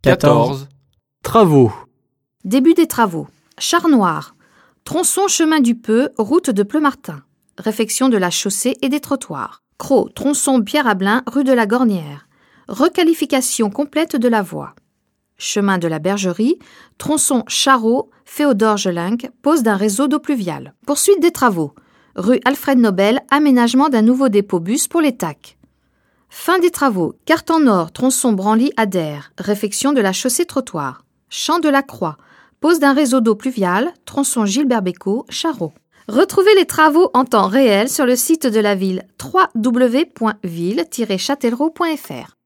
14. Travaux. Début des travaux. Char noir. Tronçon chemin du Peu, route de Pleumartin. Réfection de la chaussée et des trottoirs. Cros, tronçon Pierre-Ablin, rue de la Gornière. Requalification complète de la voie. Chemin de la Bergerie, tronçon Charot, Féodor-Gelinck, pose d'un réseau d'eau pluviale. Poursuite des travaux. Rue Alfred Nobel, aménagement d'un nouveau dépôt bus pour les TAC. Fin des travaux. Carton Nord, tronçon Branly-Adère, réfection de la chaussée trottoir. Champ de la Croix, pose d'un réseau d'eau pluviale, tronçon Gilbert-Bécaud, Charot. Retrouvez les travaux en temps réel sur le site de la ville www.ville-châtellerault.fr.